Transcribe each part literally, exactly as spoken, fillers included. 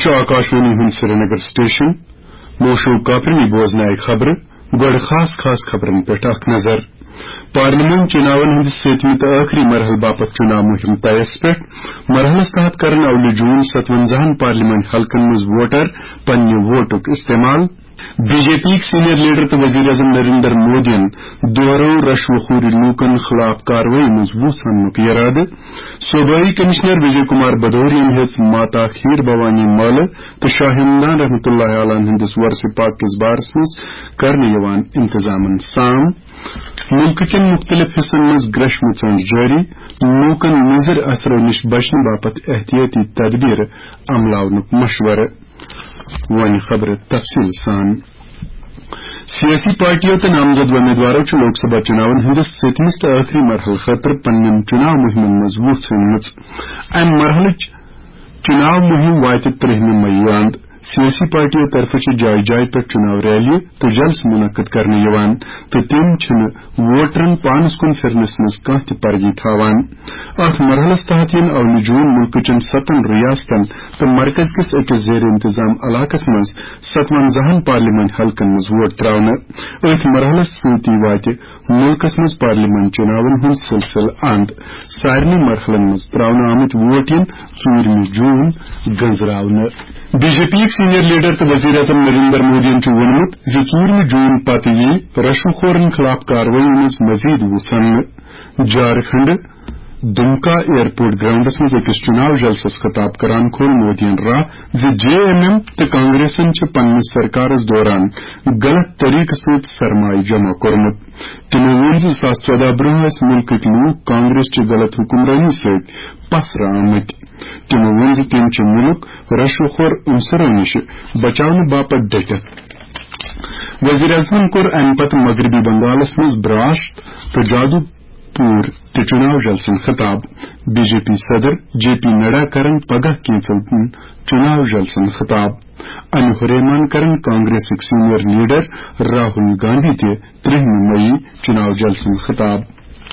यह आकाशवाणी हंद श्रीनगर स्टेशन मोशो कापरनी बोजनाय खबर गोड़ खास खास खबरन पे नजर पार्लियामेंट चुनावन हंद सेतमी तो आखिरी मरहल बापत चुनाव मुहिम तयस पे मरहलस तहत करन अवल जून सतवंजाहन पार्लियामेंट हलकन मज वोटर पन्ने वोटुक इस्तेमाल बीजेपी सीनियर लीडर तो वजीर अजम नरेंद्र मोदियन दोहरो रश्वखोरी लूकन खिलाफ कार्रवाई मजबूत सानुक इरादे सूबाई कमिश्नर विजय कुमार बदौरियन हेच माता खीर भवानी मल तो शाहिमदान रहमतुल्लाह अलैह हंदिस वर्ष पाक किस बारस मज करने यवान इंतजामन साम मुल्क के मुख्तलिफ हिस्सन मज ग्रश्म चंद जारी लूकन नजर असर निश बचने बापत एहतियाती तदबीर अमलावनुक मशवर वन खबर तफसील सान सियासी पार्टियों तो नामजद उम्मीदवारों लोकसभा चुनाव हंदिस सेतमिस तो आखिरी मरहल खतर पन्न चुनाव मुहिम मजबूत सनमच अम मरहल चुनाव मुहिम वात त्रिहम मई सियासी पार्टियों तरफ जाय जाय पे चुनाव रैली तो जल्स मुनक्कद करने यवान तो तिम वोटरन पानस कुन फिरनस मज कह परगी थावान अथ मरहलस तहत इन अवल जून मुल्कचन सतन रियासतन तो मरकज किस अकिस जेर इंतजाम इलाकस मज सतवंजाहन पार्लियामेंट हलकन मज वोट त्रावने अथ मरहलस सती वात मुल्कस मज पार्लियामेंट चुनावन हुंद सिलसिल अंद सारनी मरहलन मज त्रावने आमत वोट इन चूरमी जून गंजरावने बीजेपी सीनियर लीडर तो वजीर अजम नरेंद्र मोदी वोनमुत ज चूरमी जून पत यी रश्वखोरन खिलाफ कार्रवाई मज मजीद वुसन झारखंड दुमका एयरपोर्ट ग्राउंडस मज अकिस चुनाव जलसस खिताब करान खोल मोदियन रा ज जे एम एम तो कांग्रेसन पन्नस सरकारस दौरान गलत तरीक सत सरमाय जमा कोरमुत तिमो वोन ज सास चौदह ब्रोह मुल्क लूक कांग्रेस च गलत हुक्मरानी सत पसरा आमत तिमो वोन ज तिम च मुल्क रश्वखोर उनसरों निश बचाव बापत डटत वजीर अजमन कोर अम पत मगरबी बंगालस मज ब्राश्त तो जादूपुर ते चुनाव जलसन खिताब बीजेपी सदर जेपी नड्डा करन पगह कैंसल चुनाव जलसन खिताब अन हुरेमान करन कांग्रेस सीनियर लीडर राहुल गांधी ते त्रिहम मई चुनाव जलसन खिताब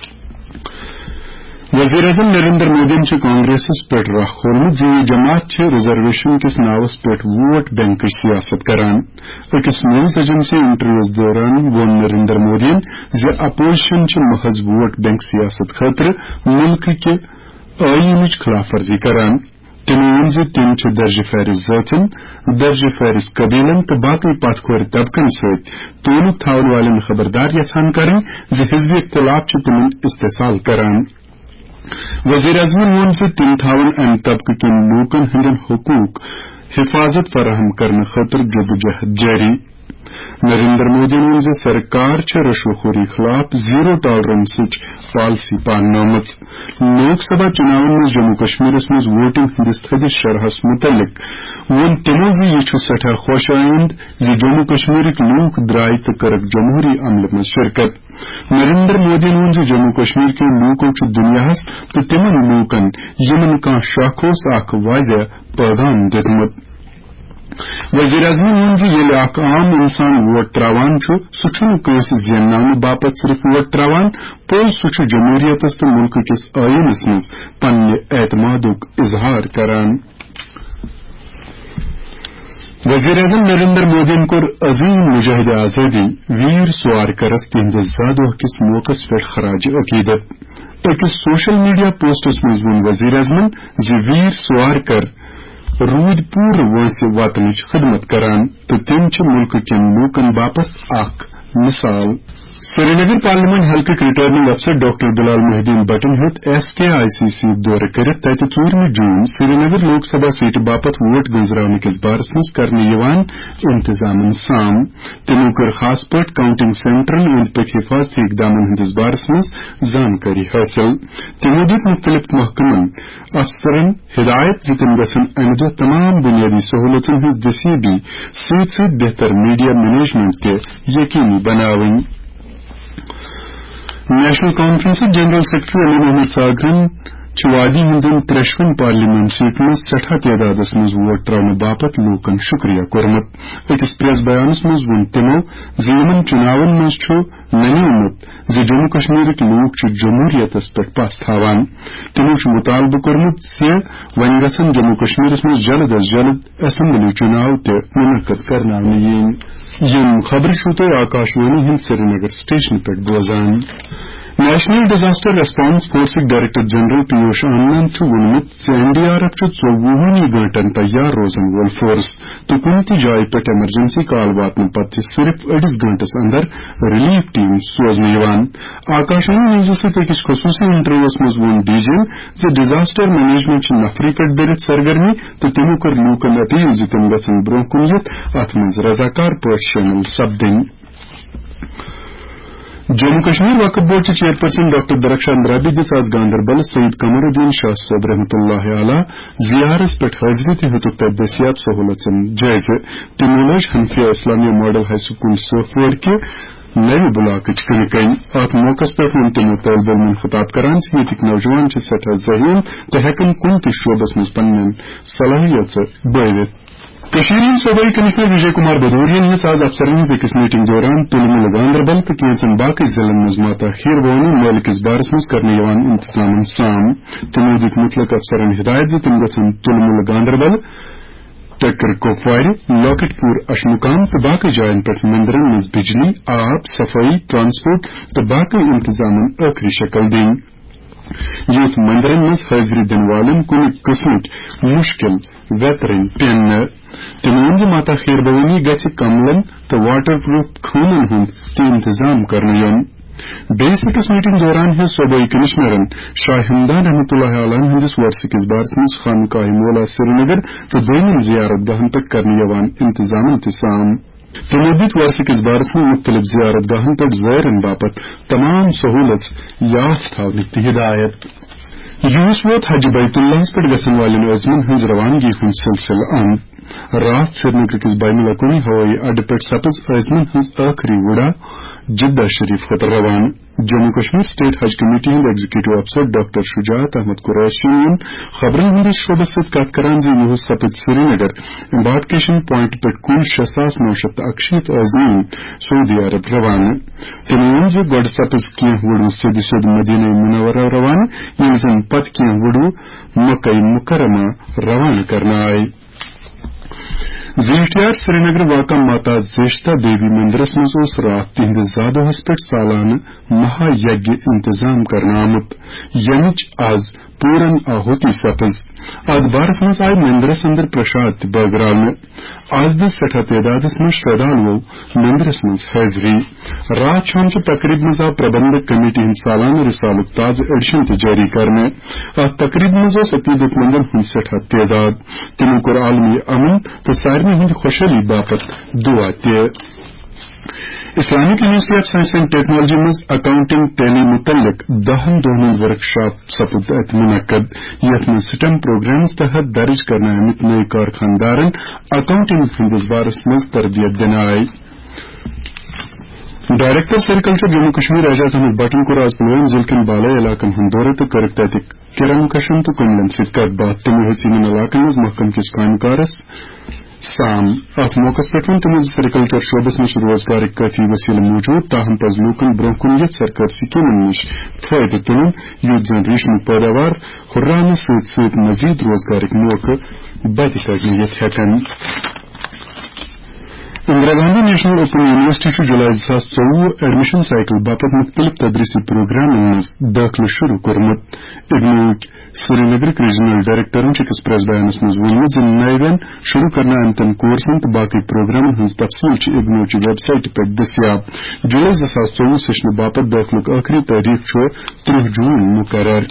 वजीर अजम नरेंद्र मोदी कांग्रेस पे राह खोलमुत ज यह जमात रिजर्वेशन किस नावस पे वोट बैंक सियासत करान अकिस न्यूज एजेंसी इंटरव्यूज दौरान वोन नरेंद्र मोदी ज अपोजिशन महज वोट बैंक सियासत खतर मुल्क के आईन खिलाफ वर्जी करान तिमो वोन ज तिम दर्ज फहरिस जातन दर्ज फहरिस कबीलन तो बाकी पथखोर तबकन सत तोलुक थावन वालन खबरदार यथान करें ज हिजब इख्तिलाफ तिमन इस्तेसाल करान वजीर अजमन वोन ज तिम थावन अम तबक के लूकन हंदन हुकूक हिफाजत फराहम करने खतर जदोजहद जारी नरेंद्र मोदी वोन ज सरकार रश्वखोरी खिलाफ जीरो टॉलरेंस पॉलिसी पालनामत लोकसभा चुनाव में जम्मू कश्मीर मज वोटिंग हंदिस थदिस शरहस मुतलिक वोन तिमो ज यह सठा खुश आइंद ज जम्मू कश्मीर लूक द्राय तो करक जमहूरी अमल में शिरकत नरेंद्र मोदी वोन ज जम्मू कश्मीर के लूकों दुनियास तो तिमन लूकन यमन कह शाखोस अख वाजह पैगाम दितमुत वजीर अजम वोन ज येल अख आम इंसान वोट त्रावान सह कंस जेन्नाव बापत सिर्फ वोट त्रावान पोज सह जमहूरियतस तो मुल्क किस आईनस मज पन्ने एतमादुक इजहार करान वजीर अजम नरेंद्र मोदी कोर अजीम मुजाहिद आजादी वीर स्वारकरस तिहंदिस जादोह किस मौकस पे खराज अकीदत अकिस सोशल मीडिया पोस्टस मज वोन वजीर अजमन ज वीर स्वारकर रूद पूर्व वंश वतन खिदमत करान तो तिम मुल्क के लूकन बापत अख मिसाल श्रीनगर पार्लियामेंट हल्क रिटर्निंग अफसर डॉक्टर बिलाल मोहिद्दीन बटन हेत S K I C C दौर कर तत चूरमी जून श्रीनगर लोकसभा सीट बापत वोट गंजराने किस बारस मज करने यवान इंतजामन साम तिमो कर खास पट काउंटिंग सेंटरन अंद पक हिफाजती इकदामन हंदिस बारस मज जानकारी हासिल तिमो दित मुख्तलिफ महकमन अफसरन हिदायत ज तिम गसन अमद तमाम बुनियादी सहूलतन हंज दसीबी सत सत बेहतर मीडिया मैनेजमेंट ते यकीनी बनावन national conference general secretary Ali Mohammad सागरन وادی ہندن ترشون پارلیمنٹ سیٹ میں سٹھا تعدادس مز ووٹ ترنے باپت لوکن شکریہ کورمت اکس پریس بیانس مز ون تمو زمن چناون مز ننیومت زِ جموں کشمیرک لوک جمہوریتس پہ پس تھاوان تمو مطالبہ کورمت زِ ون گژھن جموں کشمیرس مز جلد از جلد اسمبلی چناو تہ منعقد کرناونہٕ یِنۍ یم خبر چھو تُہۍ آکاشوانی ہند سری نگر سٹیشن پہ بوزان نیشنل ڈیزاسٹر ریسپانس فورسک ڈائریکٹر جنرل پیوش آنند وونمت ز این ڈی آر ایف ژوہنی گنٹن تیار روزن وول فورس تو کن تہ جائہ پہ ایمرجنسی کال واتن پتہ صرف اڑس گنٹس اندر ریلیف ٹیم سوزنہ یوان آکاشوانی نیوز ست أکس خصوصی انٹرویوس مز وون ڈی جی ز ڈیزاسٹر مینجمنٹ نفری پہ برتھ سرگرمی تو تمو کر لوکن اپیل ز تم گھن برہ کن یت ات مز رضاکار پہ شامل سپدن جموں کشمیر وقف بورڈ کے چیئرپرسن ڈاکٹر درخشان رابی دِژ آز گاندربل سید قمر الدین شاہ صٲب رحمۃ اللہ علیہ زیارس پہ حاضری تہ ہیتک تتہ دستیاب سہولتن جائزہ تمو لج Hanfia Islamia model high school Sopore کے نوِ بلاکچ کنکن ات موقع پہ ون تمو طالب علمن خطاب کران ز یتک نوجوان سٹھا ذہین تو ہیکن کن تہ شعبس مز پنن صلاحیت بٲوِتھ کشمیر صوبائی کمشنر وجے کمار بدورین ہز آز افسرن ہز أکس میٹنگ دوران تلمل گاندربل تو کینژن باقی ضلعن مز ماتا خیر بونہ مٲلہِ کس بارس مز کرنہٕ یوان انتظامن سام تمو دِتۍ مطلق افسرن ہدایت ز تم گژھن تلمل گاندربل ٹکر کپوار لاکٹ پور اشمقام تو باقی جائن پہ مندرن مز بجلی آب صفائی ٹرانسپورٹ تو باقی انتظامن ٲخری شکل دن یوت مندرن مز حاضری دن والن کن قسمک مشکل ویترن پینہ تمو ون ز ماتا خیر بوانی گژھِ کملن تو واٹر پروف خونن ہند تہ انتظام کرنہٕ یُن بیس أکس میٹنگ دوران ہز صوبائی کمشنرن شاہ ہمدان رحمۃ اللہ علیہ ہندس ورثہ کس بارس مز خانقاہ مولا سری نگر تو دویمن زیارت گاہن پہ کرنہٕ یوان انتظامن تہ سام تمو دِتۍ ورثہ کس بارس مز مختلف زیارت گاہن پہ زائرن باپت تمام سہولت یاف تھونٕچ تہ ہدایت یوس ووت حج بیت اللہ پہ گژھن والن عزمن ہز روانگی ہند سلسلہ اند رات سری نگر کس بین الاقوامی ہوئی اڈہ پہ سپز عزمن ہز آخری وڑا جدہ شریف خطر روان جموں کشمیر سٹیٹ حج کمیٹی ہند ایگزیکٹو افسر ڈاکٹر شجاعت احمد قریشی خبرن ہندس شعبس ست کت کران زِ یہ سپد سری نگر امبارکیشن پوائنٹ پہ کل شے ساس نو شیت اکشیت عزمین سعودی عرب روانہ تمو ون ز گۄڈٕ سپز کینٛہہ وڑو سیٚدِ سیٚود مدینہ منورہ روانہ ییٚلہِ زن پتہٕ کینٛہہ وڑو مکہ مکرمہ روانہ کرنہٕ آیہِ زیٹیار سری نگر واقع ماتا زیشتا دیوی مندرس مز اوس رات تہندس زادوہس پہ سالانہ مہا یج انتظام کرنا آمت یمچ آز پورن آہوتی سپز ات بارس مز آئی مندرس اندر پرشاد تہ بٲگراونہٕ آز دِژ سٹھا تعدادس مز شردالوو مندرس مز حاضری رات شام چہ تقریب مز آو پربندھک کمیٹی ہند سالانہ رسالک تازہ ایڈیشن تہ جاری کرنے ات تقریب مز اوس عقیدت مندن ہند سٹھا تعداد تمو کوٚر عالمی امن تو سارنی ہند خوشحالی باپت دعا تہ Islamic university of science and technology مز اکاؤنٹنگ ٹیلی متعلق دہن دہن ورک شاپ سپد ات منعقد یتھ مز سٹم پروگرامز تحت درج کرنے آمت نئے کارخاندارن اکاؤنٹنگ ہندس بارس مز تربیت دنہ آئی ڈائریکٹر سیریکلچر جموں کشمیر اعجاز احمد بٹن کوٚر آز پلوامہ ضلع کٮ۪ن بالٲیی علاقن ہُنٛد دورٕ تہٕ کٔرٕکھ تتِکۍ کرن کشن تہٕ کُملن سۭتۍ کتھ باتھ تِمو ہیٚژ یِمن علاقن منٛز محکم کِس کامہِ کارس سام ات موقع پہ وون تمو سیریکلچر شعبس مز روزگار کافی وسیلہ موجود تاہم پز لوکن برہ کن یتھ سرکاری سکیمن نش فائدہ تلن یوت زن ریشم پیداوار ہرراونہ ست ست مزید روزگارک موقع بد کرنے یتھ ہیکن Indira Gandhi national open university جولائی زاس ژووہ ایڈمشن سائیکل باپت مختلف تدریسی پروگرامن مز داخلہ شروع کورمت اگنوک سری نگر ریجنل ڈائریکٹرن أکس پریس بیانس مز وونمت ز نوین شروع کرنے آمتن کورسن تو باقی پروگرامن ہز تفصیل اگنوچ ویب سائٹ پہ دستیاب جولائی زاس ژووہ سیشن باپت داخلک آخری تاریخ ترہ جون مقرر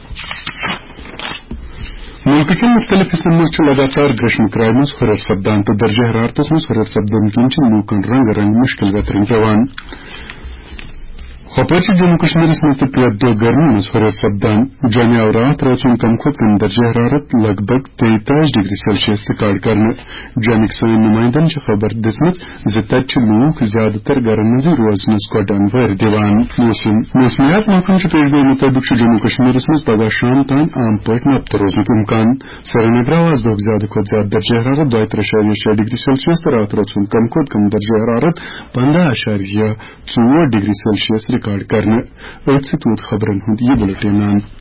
ملک کے مختلف حصن مز لگاتار گرشم کرائے مز ہرر سپدان تو درجہ حرارتس مز ہرر سپدن کن لوکن رنگ رنگ مشکل وترن پیوان Hopperchi Jammu Kashmir में पीत दो गर्मी में हुर्रियत सपदान जमे और रात रोचन कम खुद कम दर्जे हरारत लगभग तेईस डिग्री सेल्सियस रिकॉर्ड करने जमिक सन नुमाइंदन खबर दिसमत तथ लूख ज्यादातर गर्म मज रोजनस गोडन वर दिवान मौसमियात महकम पेशगोई मुताबिक जम्मू कश्मीर में पगह शाम तान आम पे नबत रोजन इम्कान श्रीनगर आज दोह ज्यादा खुद ज्यादा दर्जे हरारत दोतर अशारिया छह डिग्री सेल्सियस रात रोचन कम खुद कम दर्जे हरारत पंद्रह अशारिया चौर डिग्री सेल्सियस रिकॉर्ड करने खबरन हूं यह बुलेटिन